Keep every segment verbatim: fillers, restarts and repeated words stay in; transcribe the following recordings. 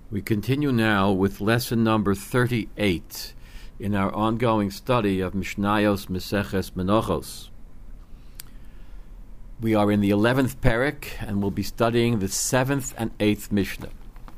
We continue now with lesson number thirty-eight in our ongoing study of Mishnayos Meseches Menachos. We are in the eleventh Perek and we'll be studying the seventh and eighth Mishnah.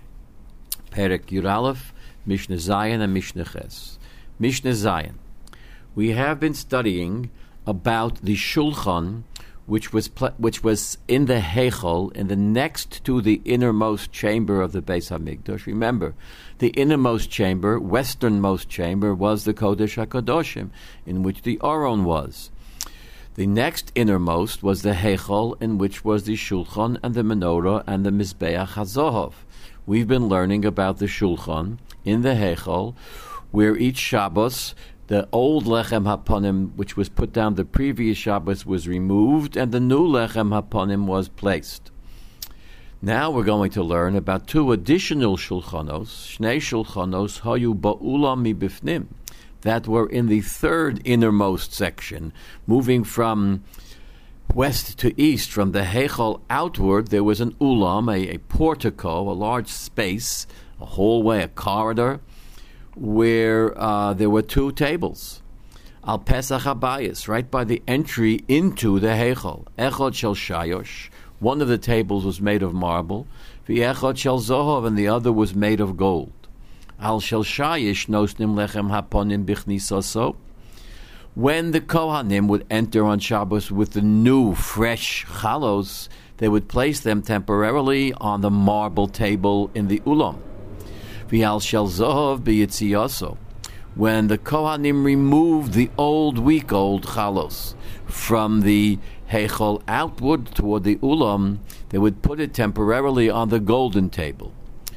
Perek Yud Aleph, Mishnah Zayin and Mishnah Ches. Mishnah Zayin. We have been studying about the Shulchan, which was pl- which was in the Heichal, in the next to the innermost chamber of the Beis Hamikdash. Remember, the innermost chamber, westernmost chamber, was the Kodesh HaKadoshim, in which the Aron was. The next innermost was the Heichal, in which was the Shulchan and the Menorah and the Mizbeach HaZohov. We've been learning about the Shulchan in the Heichal, where each Shabbos the old Lechem Haponim, which was put down the previous Shabbos, was removed, and the new Lechem Haponim was placed. Now we're going to learn about two additional Shulchanos, Shnei Shulchanos Hayu Ba'ulam Mibifnim, that were in the third innermost section, moving from west to east, from the Heichal outward. There was an Ulam, a, a portico, a large space, a hallway, a corridor, where uh, there were two tables. Al Pesach Habayis, right by the entry into the Heichal. Echad Shel Shayosh, one of the tables was made of marble. V'echad Shel Zohov, and the other was made of gold. Al Shel Shayish nosnim lechem haponim bichnisaso. When the Kohanim would enter on Shabbos with the new, fresh chalos, they would place them temporarily on the marble table in the Ulam. V'al shel zohov b'yitziyaso. When the Kohanim removed the old, week-old chalos from the Heichal outward toward the Ulam, they would put it temporarily on the golden table.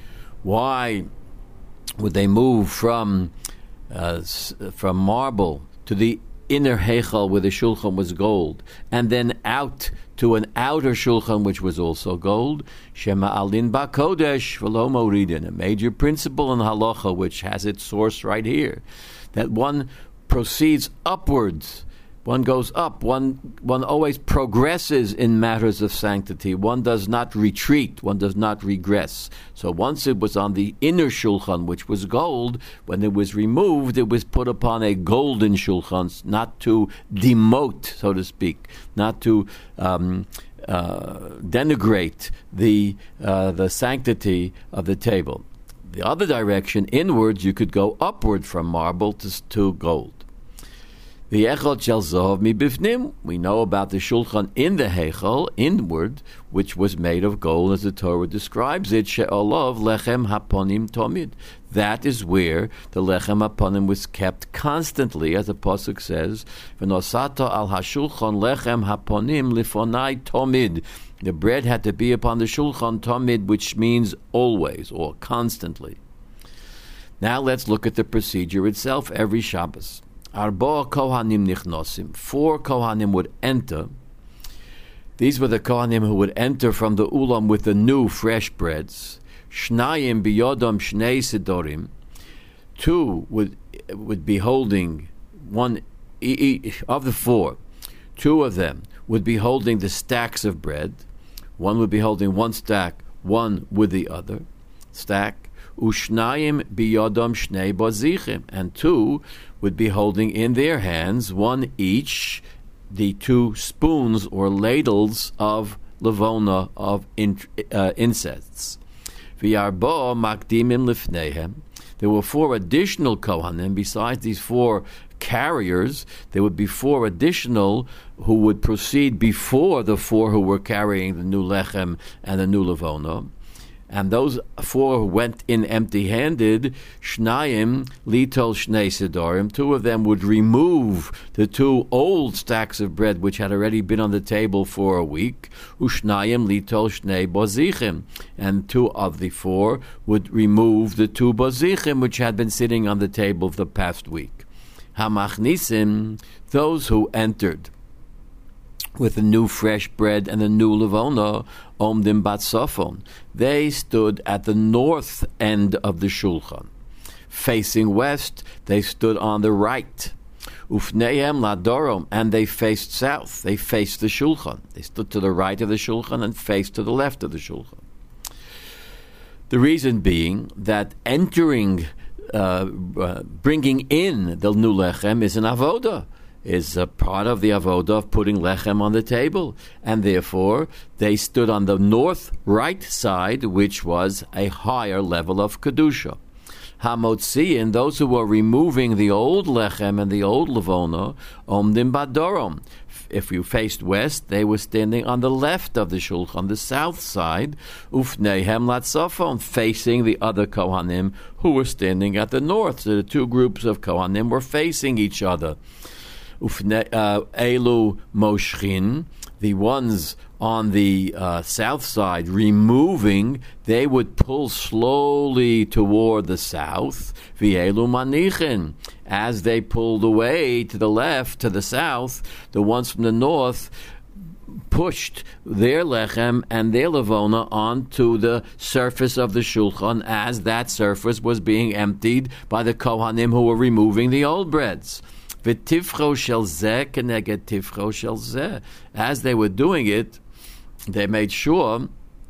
Why would they move from uh, from marble to the inner Heichal where the Shulchan was gold, and then out to an outer Shulchan which was also gold? Shema alin ba kodesh v'lo moridin, a major principle in halacha which has its source right here, that one proceeds upwards, one goes up, one one always progresses in matters of sanctity. One does not retreat, one does not regress. So once it was on the inner Shulchan, which was gold, when it was removed, it was put upon a golden Shulchan, not to demote, so to speak, not to um, uh, denigrate the uh, the sanctity of the table. The other direction, inwards, you could go upward from marble to, to gold. The Echad Shel Zohov Mibifnim, we know about the Shulchan in the Heichal, inward, which was made of gold, as the Torah describes it, She'olov Lechem Haponim Tomid. That is where the Lechem Haponim was kept constantly, as the Pasuk says, V'nosata al HaShulchan Lechem Haponim Lifonai Tomid. The bread had to be upon the Shulchan Tomid, which means always, or constantly. Now let's look at the procedure itself every Shabbos. Arba Kohanim nichnosim. Four Kohanim would enter. These were the Kohanim who would enter from the Ulam with the new fresh breads. Shnayim biyodam shnei sidorim. Two would would be holding one of the four. Two of them would be holding the stacks of bread. One would be holding one stack, one with the other stack. Ushnayim biyodam shnei bazichim, and two would be holding in their hands, one each, the two spoons or ladles of levona, of in, uh, insects. V'yarbo makdimim lifnehem. There were four additional Kohanim besides these four carriers. There would be four additional who would proceed before the four who were carrying the new lechem and the new levona. And those four went in empty-handed. Shnayim litol shnei sidorim. Two of them would remove the two old stacks of bread which had already been on the table for a week. Ushnayim litol shnei bozichim. And two of the four would remove the two bozichim which had been sitting on the table of the past week. Hamachnisim, those who entered with the new fresh bread and the new levona, omdim batsofon. They stood at the north end of the Shulchan. Facing west, they stood on the right. Ufnehem ladorom, and they faced south. They faced the Shulchan. They stood to the right of the Shulchan and faced to the left of the Shulchan. The reason being that entering, uh, uh, bringing in the new lechem is an avodah, is a part of the avodah of putting lechem on the table. And therefore, they stood on the north right side, which was a higher level of kedusha. Hamotziin, those who were removing the old lechem and the old levona, omdim badorom. If you faced west, they were standing on the left of the shulchan, the south side, ufnehem latzafon, facing the other kohanim who were standing at the north. So the two groups of kohanim were facing each other. Ufne uh, elu moshchin, the ones on the uh, south side removing, they would pull slowly toward the south. V'elu manichin, as they pulled away to the left, to the south, the ones from the north pushed their lechem and their levona onto the surface of the shulchan, as that surface was being emptied by the kohanim who were removing the old breads. V'tifcho shel zeh keneged tifcho shel zeh. As they were doing it, they made sure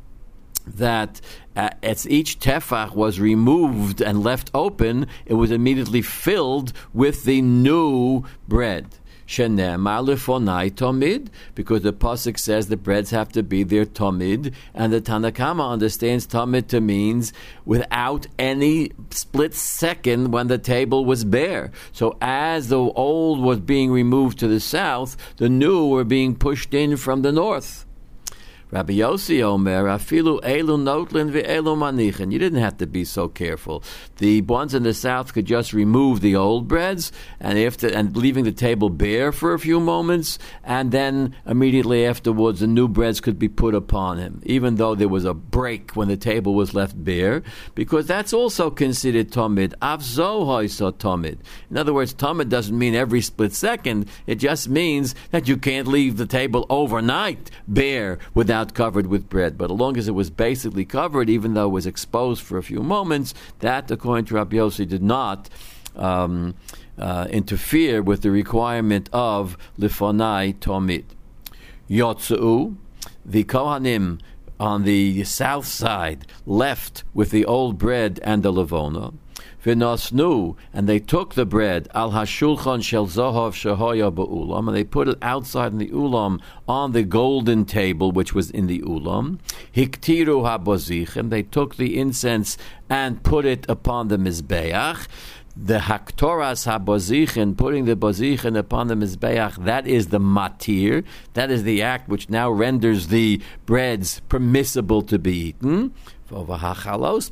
that uh, as each tefach was removed and left open, it was immediately filled with the new bread. Shenemar lefonai tomid, because the pasuk says the breads have to be there tomid, and the Tanna Kama understands tomid to means without any split second when the table was bare. So as the old was being removed to the south, the new were being pushed in from the north. Rabbi Yossi Omer, afilu elu notlin ve'elu manichin. You didn't have to be so careful. The ones in the south could just remove the old breads, and after and leaving the table bare for a few moments, and then immediately afterwards the new breads could be put upon him, even though there was a break when the table was left bare, because that's also considered tomid. Avzo hoiso tomid. In other words, tomid doesn't mean every split second. It just means that you can't leave the table overnight bare without covered with bread. But as long as it was basically covered, even though it was exposed for a few moments, that, according to Rabbi Yossi, did not um, uh, interfere with the requirement of lifonai tomid. Yotzu, the kohanim on the south side left with the old bread and the levona. V'nosnu, and they took the bread al hashulchan shel zohov shehoya ba'ulam, and they put it outside in the ulam on the golden table which was in the ulam. Hiktiru habozichem, they took the incense and put it upon the mizbeach. The haktoras habozichin, putting the bozichin upon the mizbeach, that is the matir, that is the act which now renders the breads permissible to be eaten. Those twelve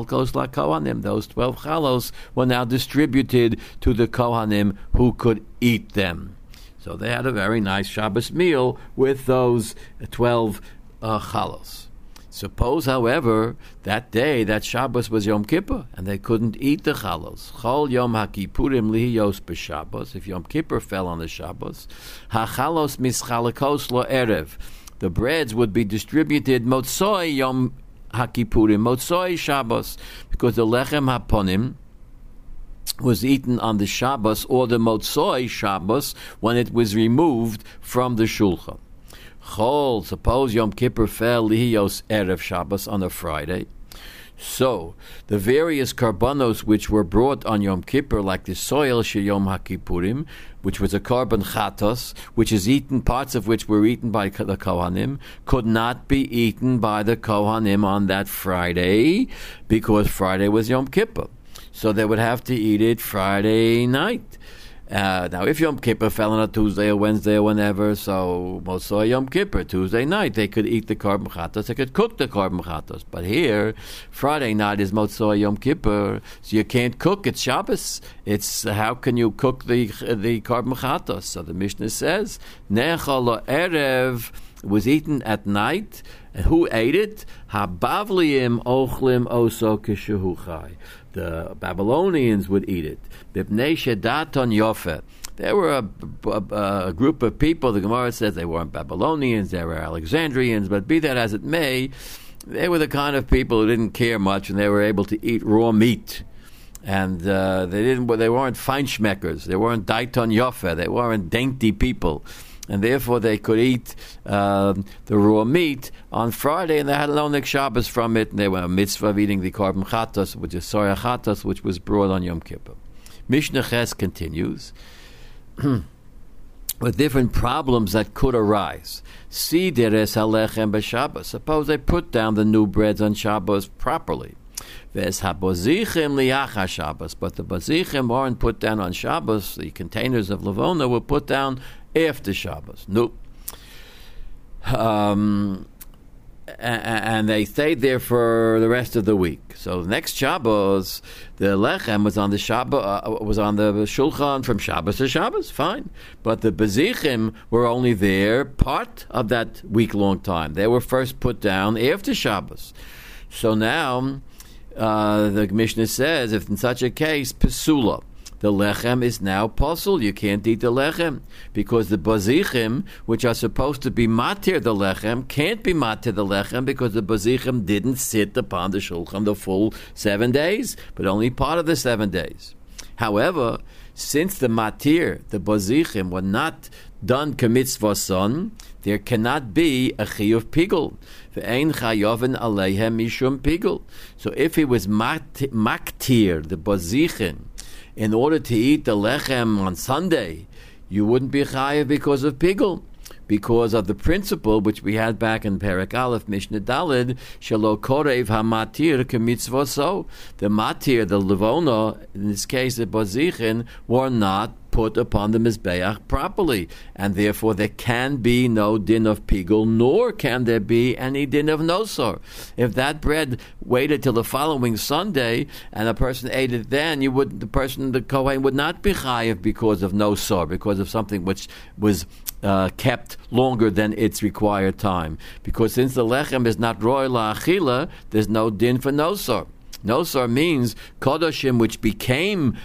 chalos were now distributed to the kohanim who could eat them. So they had a very nice Shabbos meal with those twelve uh, chalos. Suppose, however, that day, that Shabbos was Yom Kippur, and they couldn't eat the chalos. Chol Yom HaKippurim lihiyos b'Shabbos. If Yom Kippur fell on the Shabbos, hachalos mischalakos lo erev. The breads would be distributed motzoi Yom HaKippurim, motzoi Shabbos, because the lechem haponim was eaten on the Shabbos or the motzoi Shabbos when it was removed from the shulchan. Chol, suppose Yom Kippur fell lihiyos erev Shabbos on a Friday. So, the various karbanos which were brought on Yom Kippur, like the soil sheyom HaKippurim, which was a karban chatos, which is eaten, parts of which were eaten by the Kohanim, could not be eaten by the Kohanim on that Friday, because Friday was Yom Kippur. So they would have to eat it Friday night. Uh, now, if Yom Kippur fell on a Tuesday or Wednesday or whenever, so Motzoi Yom Kippur, Tuesday night, they could eat the karban chatos, they could cook the karban chatos. But here, Friday night is Motzoi Yom Kippur, so you can't cook, it's Shabbos. It's, uh, how can you cook the the karban chatos? So the Mishnah says, Nechal lo erev, was eaten at night, and who ate it? Habavliim ochlim oso kishehu chai. The Babylonians would eat it. Bibnei shedaton yofe. There were a, a, a group of people, the Gemara says they weren't Babylonians, they were Alexandrians, but be that as it may, they were the kind of people who didn't care much, and they were able to eat raw meat. And uh, they didn't. They weren't feinschmeckers. They weren't daiton yofe. They weren't dainty people. and therefore they could eat uh, the raw meat on Friday, and they had an onik Shabbos from it, and they were a mitzvah of eating the korban chatos, which is soya chatos, which was brought on Yom Kippur. Mishnah Ches continues with different problems that could arise. Si deres halechem b'Shabbos. Suppose they put down the new breads on Shabbos properly. Ves habozichim liachar Shabbos. But the bozichim weren't put down on Shabbos. The containers of Levona were put down after Shabbos. Nope. Um, and they stayed there for the rest of the week. So next Shabbos, the lechem was on the Shabbos, uh, was on the shulchan from Shabbos to Shabbos. Fine, but the bezichim were only there part of that week-long time. They were first put down after Shabbos. So now uh, the Mishnah says, if in such a case, pesula, the lechem is now posel. You can't eat the lechem because the bazichim, which are supposed to be matir the lechem, can't be matir the lechem because the bazichim didn't sit upon the shulchan the full seven days, but only part of the seven days. However, since the matir, the bazichim, were not done kamitzvah son, there cannot be a chiyuv pigul. Ve'ein chayovin aleihem mishum pigul. So if he was maktir, the bazichim, in order to eat the lechem on Sunday, you wouldn't be chayav because of pigul, because of the principle which we had back in Perek Aleph, Mishnah Daled, shelo korev hamatir kemitzvah so. The matir, the levona, in this case the bazichin, were not put upon the mizbeach properly, and therefore there can be no din of pigul, nor can there be any din of nosor. If that bread waited till the following Sunday and a person ate it then, you would the person the kohen would not be chayiv because of nosor, because of something which was uh, kept longer than its required time. Because since the lechem is not roy la'achila, there's no din for nosor. Nosar means kodoshim which became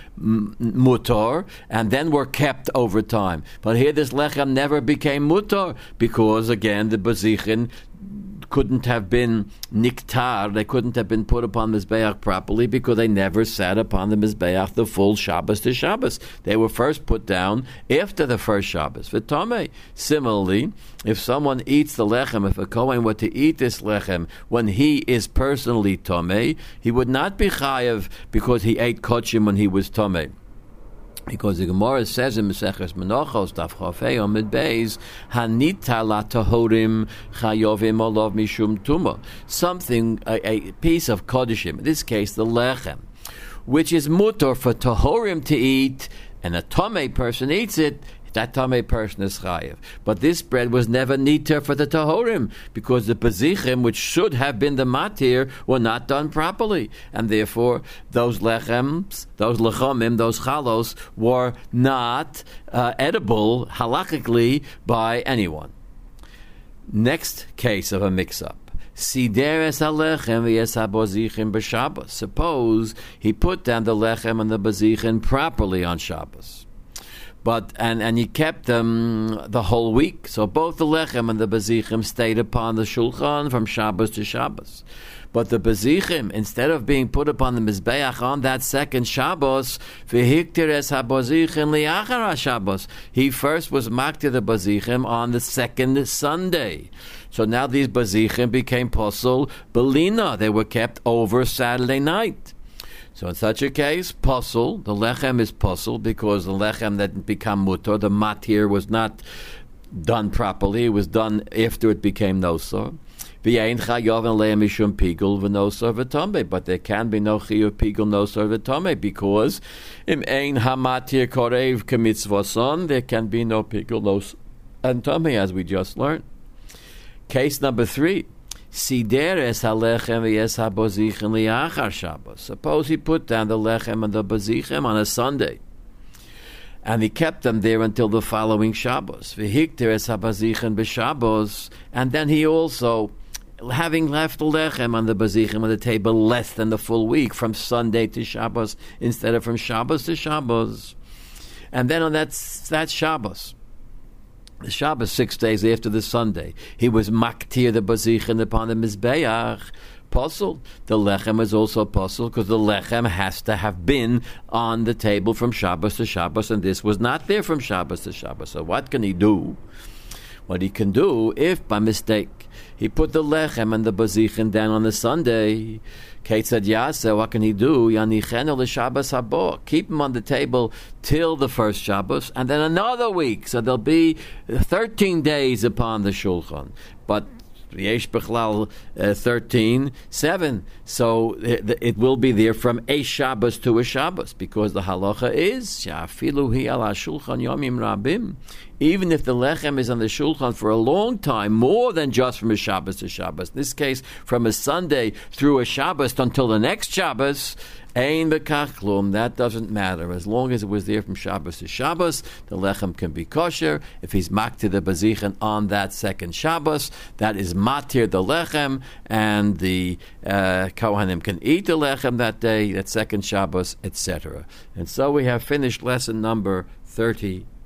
mutar and then were kept over time. But here this lechem never became mutar because, again, the bazichin couldn't have been niktar, they couldn't have been put upon the mizbeach properly because they never sat upon the mizbeach the full Shabbos to Shabbos. They were first put down after the first Shabbos. V'tomei. Similarly, if someone eats the lechem, if a kohen were to eat this lechem when he is personally tomei, he would not be chayav because he ate kochim when he was tomei. Because the Gemara says in Maseches Menachos, Daf Chafei Amud Beis, Hanita la tahorim chayovim olav mishum tuma. Something, a, a piece of kodeshim, in this case the lechem, which is mutar for tahorim to eat, and a tomei person eats it, that tamei person is chayiv. But this bread was never niter for the tahorim because the bazichim, which should have been the matir, were not done properly, and therefore those lechems, those lechamim, those chalos were not uh, edible halachically by anyone. Next case of a mix-up. Sideres halechem v'yes habozichim b'Shabbos. Suppose he put down the lechem and the bazichim properly on Shabbos. But and, and he kept them the whole week. So both the lechem and the bazichim stayed upon the shulchan from Shabbos to Shabbos. But the bazichim, instead of being put upon the mizbeach on that second Shabbos, v'hiktir es habazichim liachar Shabbos, he first was maktir the bazichim on the second Sunday. So now these bazichim became posel belina. They were kept over Saturday night. So in such a case, posel, the lechem is posel because the lechem that became mutar, the matir was not done properly. It was done after it became nosor. But there can be no chiyuv pigul nosor v'tomei because im ein hamatir korev kemitzvason, there can be no pigul nosor and tomei, as we just learned. Case number three. Sideres halechem v'yes habozichim liachar Shabbos. Suppose he put down the lechem and the bazichem on a Sunday, and he kept them there until the following Shabbos. V'hiktir es habazichem b'Shabbos, and then he also, having left the lechem and the bazichem on the table less than the full week, from Sunday to Shabbos instead of from Shabbos to Shabbos, and then on that that Shabbos, the Shabbos, six days after the Sunday, he was maktir the bazichen upon the mizbeach, puzzle. The lechem is also puzzle because the lechem has to have been on the table from Shabbos to Shabbos, and this was not there from Shabbos to Shabbos. So what can he do? What he can do, if by mistake he put the lechem and the bazichin down on the Sunday, Kate said, Yaseh, what can he do? Yanichenu l'Shabbos habo. Keep him on the table till the first Shabbos, and then another week. So there'll be thirteen days upon the shulchan. But Yesh Bechlal uh, thirteen, seven. So it, it will be there from a Shabbos to a Shabbos, because the halacha is Shafilu hi ala shulchan yomim rabim. Even if the lechem is on the shulchan for a long time, more than just from a Shabbos to Shabbos. In this case, from a Sunday through a Shabbos until the next Shabbos, ein bekach klum, that doesn't matter. As long as it was there from Shabbos to Shabbos, the lechem can be kosher. If he's maktir the bazichin on that second Shabbos, that is matir the lechem, and the uh, kohanim can eat the lechem that day, that second Shabbos, et cetera. And so we have finished lesson number thirty.